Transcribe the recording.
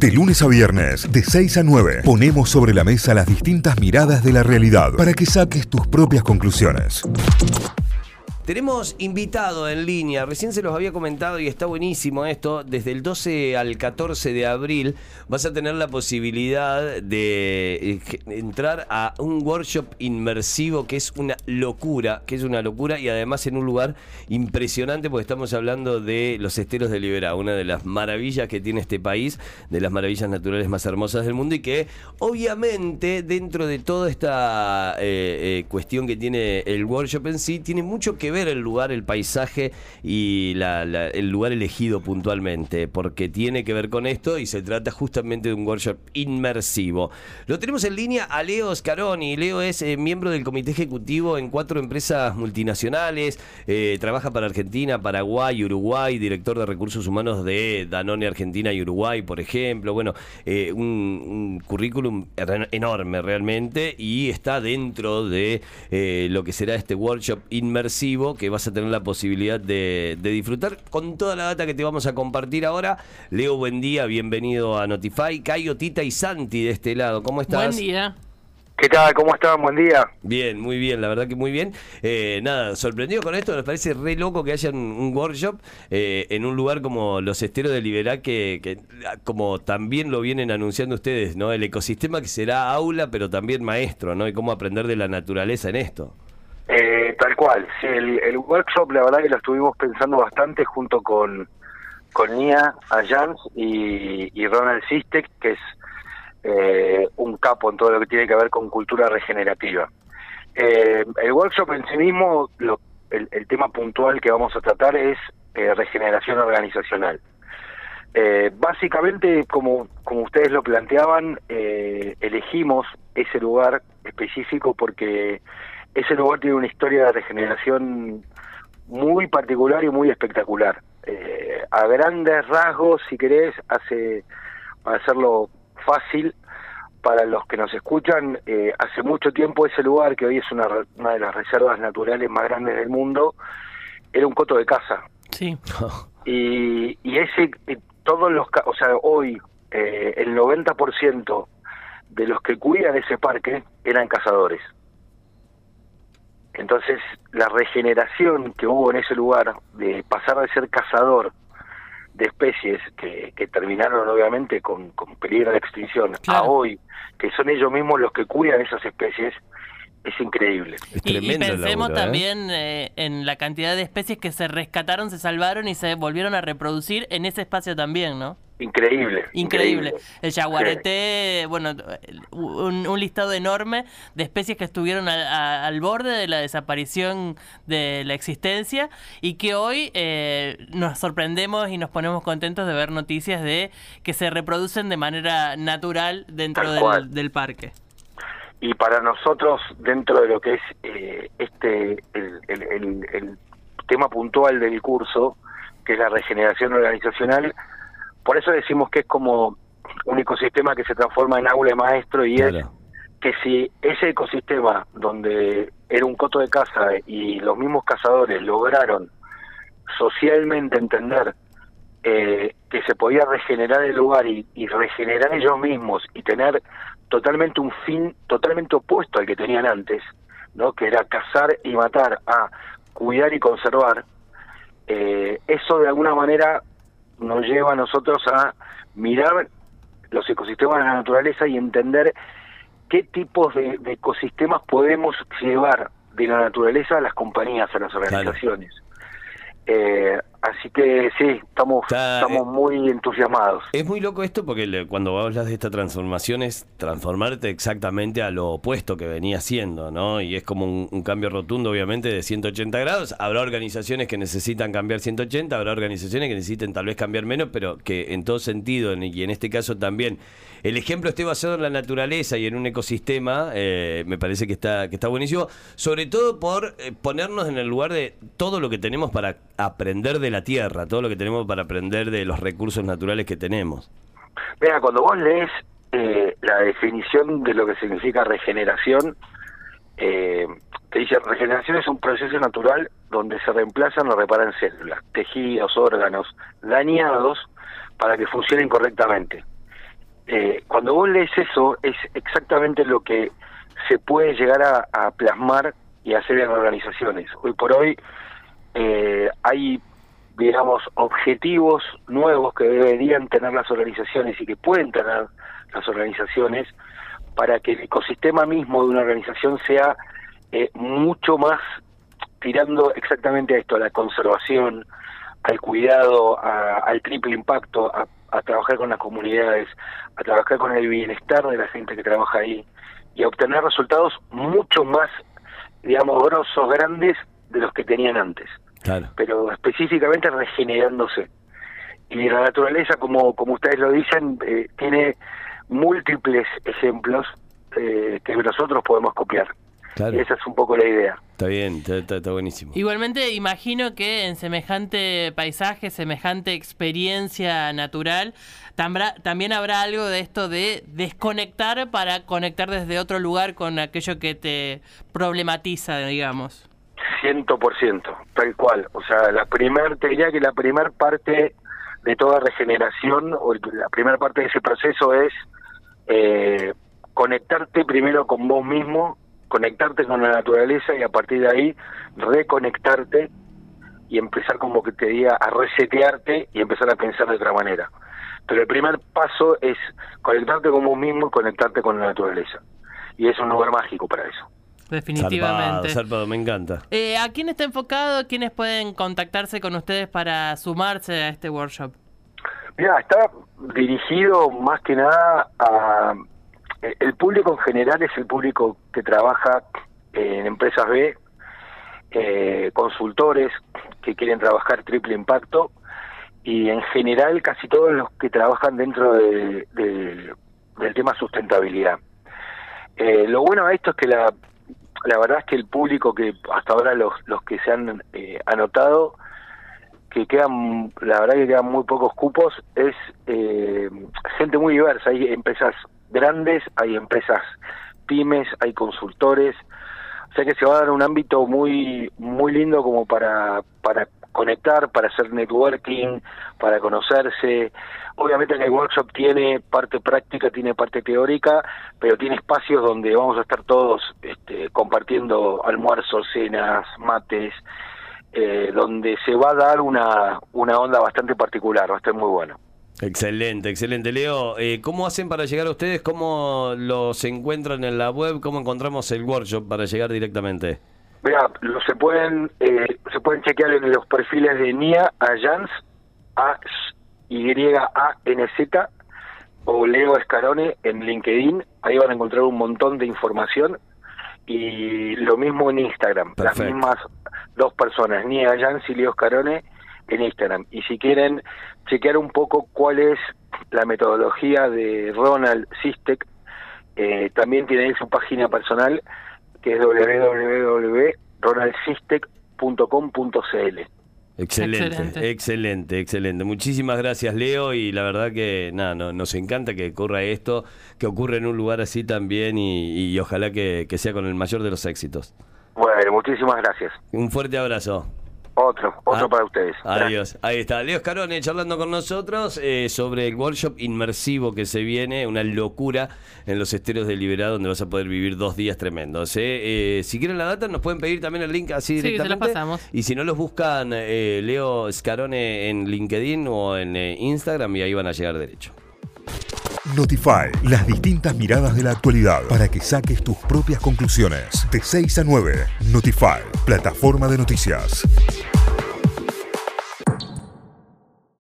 De lunes a viernes, de 6 a 9, ponemos sobre la mesa las distintas miradas de la realidad para que saques tus propias conclusiones. Tenemos invitado en línea, recién se los había comentado y está buenísimo esto, desde el 12 al 14 de abril vas a tener la posibilidad de entrar a un workshop inmersivo que es una locura, y además en un lugar impresionante porque estamos hablando de los esteros de Liberá, una de las maravillas que tiene este país, de las maravillas naturales más hermosas del mundo y que obviamente dentro de toda esta cuestión que tiene el workshop en sí, tiene mucho que ver el lugar, el paisaje y el lugar elegido puntualmente, porque tiene que ver con esto y se trata justamente de un workshop inmersivo. Lo tenemos en línea a Leo Scaroni. Leo es miembro del comité ejecutivo en 4 empresas multinacionales, trabaja para Argentina, Paraguay y Uruguay, director de recursos humanos de Danone Argentina y Uruguay, por ejemplo. Bueno, un currículum enorme realmente y está dentro de lo que será este workshop inmersivo que vas a tener la posibilidad de disfrutar con toda la data que te vamos a compartir ahora. Leo, buen día, bienvenido a Notify. Cayo, Tita y Santi de este lado, ¿cómo estás? Buen día. ¿Qué tal? ¿Cómo están? Buen día. Bien, muy bien, la verdad que muy bien. Nada, sorprendido con esto, nos parece re loco que haya un workshop en un lugar como los esteros de Liberá, que como también lo vienen anunciando ustedes, ¿no? El ecosistema que será aula, pero también maestro, ¿no? Y cómo aprender de la naturaleza en esto. Tal cual, sí, el workshop la verdad que lo estuvimos pensando bastante junto con Nia Ayans y Ronald Sistek, que es un capo en todo lo que tiene que ver con cultura regenerativa. El workshop en sí mismo, el tema puntual que vamos a tratar es regeneración organizacional. Básicamente, como ustedes lo planteaban, elegimos ese lugar específico porque ese lugar tiene una historia de regeneración muy particular y muy espectacular. A grandes rasgos, si querés, para hacerlo fácil para los que nos escuchan, hace mucho tiempo ese lugar, que hoy es una de las reservas naturales más grandes del mundo, era un coto de caza. Sí. Y ese, o sea, hoy el 90% de los que cuidan ese parque eran cazadores. Entonces, la regeneración que hubo en ese lugar, de pasar de ser cazador de especies que terminaron obviamente con peligro de extinción, claro, a hoy, que son ellos mismos los que cuidan esas especies, es increíble. Es tremendo. Y pensemos laburo, también en la cantidad de especies que se rescataron, se salvaron y se volvieron a reproducir en ese espacio también, ¿no? Increíble. El yaguareté, sí. Bueno, un listado enorme de especies que estuvieron al borde de la desaparición de la existencia y que hoy nos sorprendemos y nos ponemos contentos de ver noticias de que se reproducen de manera natural dentro del parque. Y para nosotros, dentro de lo que es el tema puntual del curso, que es la regeneración organizacional, por eso decimos que es como un ecosistema que se transforma en aula de maestro, y claro, es que si ese ecosistema donde era un coto de caza y los mismos cazadores lograron socialmente entender que se podía regenerar el lugar y regenerar ellos mismos y tener totalmente un fin totalmente opuesto al que tenían antes, ¿no? Que era cazar y matar, a cuidar y conservar, eso de alguna manera nos lleva a nosotros a mirar los ecosistemas de la naturaleza y entender qué tipos de ecosistemas podemos llevar de la naturaleza a las compañías, a las organizaciones. Claro. Así que sí, estamos muy entusiasmados. Es muy loco esto porque cuando hablas de esta transformación es transformarte exactamente a lo opuesto que venía siendo, ¿no? Y es como un cambio rotundo, obviamente, de 180 grados. Habrá organizaciones que necesitan cambiar 180, habrá organizaciones que necesiten tal vez cambiar menos, pero que en todo sentido, y en este caso también, el ejemplo esté basado en la naturaleza y en un ecosistema, me parece que está buenísimo, sobre todo por ponernos en el lugar de todo lo que tenemos para aprender de la tierra, todo lo que tenemos para aprender de los recursos naturales que tenemos. Mira, cuando vos lees la definición de lo que significa regeneración, te dice: regeneración es un proceso natural donde se reemplazan o reparan células, tejidos, órganos dañados para que funcionen correctamente. cuando vos lees eso, es exactamente lo que se puede llegar a plasmar y hacer en organizaciones. Hoy por hoy hay, digamos, objetivos nuevos que deberían tener las organizaciones y que pueden tener las organizaciones para que el ecosistema mismo de una organización sea mucho más tirando exactamente a esto, a la conservación, al cuidado, al triple impacto, a trabajar con las comunidades, a trabajar con el bienestar de la gente que trabaja ahí y a obtener resultados mucho más, digamos, grosos, grandes de los que tenían antes. Claro. Pero específicamente regenerándose. Y la naturaleza, como ustedes lo dicen, tiene múltiples ejemplos que nosotros podemos copiar. Claro. Y esa es un poco la idea. Está bien, está buenísimo. Igualmente imagino que en semejante paisaje, semejante experiencia natural, también habrá algo de esto de desconectar para conectar desde otro lugar con aquello que te problematiza, digamos. 100%, tal cual. O sea, te diría que la primera parte de toda regeneración, o la primera parte de ese proceso es conectarte primero con vos mismo, conectarte con la naturaleza y a partir de ahí reconectarte y empezar, como que te diga, a resetearte y empezar a pensar de otra manera. Pero el primer paso es conectarte con vos mismo y conectarte con la naturaleza. Y es un lugar mágico para eso. Definitivamente. Zarpado, me encanta. ¿A quién está enfocado? ¿Quiénes pueden contactarse con ustedes para sumarse a este workshop? Mira, está dirigido más que nada a... El público en general es el público que trabaja en empresas B, consultores que quieren trabajar triple impacto y en general casi todos los que trabajan dentro del tema sustentabilidad. Lo bueno de esto es que la verdad es que el público que hasta ahora los que se han anotado, que la verdad que quedan muy pocos cupos, es gente muy diversa. Hay empresas grandes, hay empresas pymes, hay consultores, o sea que se va a dar un ámbito muy muy lindo como para conectar, para hacer networking, para conocerse. Obviamente en el workshop tiene parte práctica, tiene parte teórica, pero tiene espacios donde vamos a estar todos compartiendo almuerzos, cenas, mates, donde se va a dar una onda bastante particular, va a estar muy bueno. Excelente, excelente. Leo, ¿cómo hacen para llegar a ustedes? ¿Cómo los encuentran en la web? ¿Cómo encontramos el workshop para llegar directamente? Mira, se pueden chequear en los perfiles de Nia Ayanz, AYANZ, o Leo Scarone en LinkedIn. Ahí van a encontrar un montón de información. Y lo mismo en Instagram. Perfecto. Las mismas dos personas, Nia Ayanz y Leo Scarone, en Instagram. Y si quieren chequear un poco cuál es la metodología de Ronald Sistek, también tiene su página personal, que es www.ronaldsistek.com.cl. Excelente. Muchísimas gracias, Leo, y la verdad que nos encanta que ocurra esto, que ocurra en un lugar así también y ojalá que sea con el mayor de los éxitos. Bueno, muchísimas gracias. Un fuerte abrazo. Otro para ustedes. Adiós. Ahí está, Leo Scarone charlando con nosotros sobre el workshop inmersivo que se viene, una locura en los esteros de Liberá, donde vas a poder vivir 2 días tremendos. Si quieren la data, nos pueden pedir también el link así directamente. Sí, se los pasamos. Y si no, los buscan Leo Scarone en LinkedIn o en Instagram y ahí van a llegar derecho. Notify, las distintas miradas de la actualidad para que saques tus propias conclusiones. De 6 a 9, Notify, plataforma de noticias.